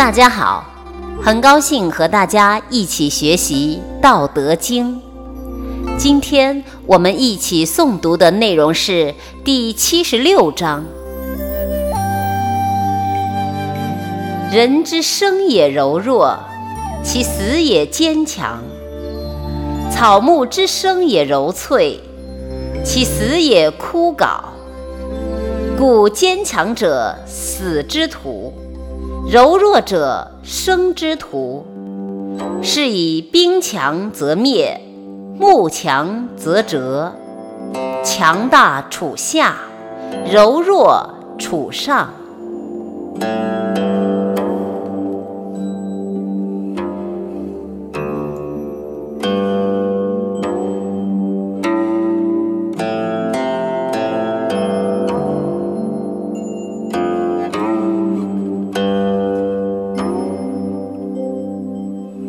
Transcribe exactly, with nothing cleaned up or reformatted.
大家好，很高兴和大家一起学习《道德经》。今天我们一起诵读的内容是第七十六章。人之生也柔弱，其死也坚强；草木之生也柔脆，其死也枯槁。故坚强者死之徒，柔弱者生之徒。是以兵强则灭，木强则折。强大处下，柔弱处上。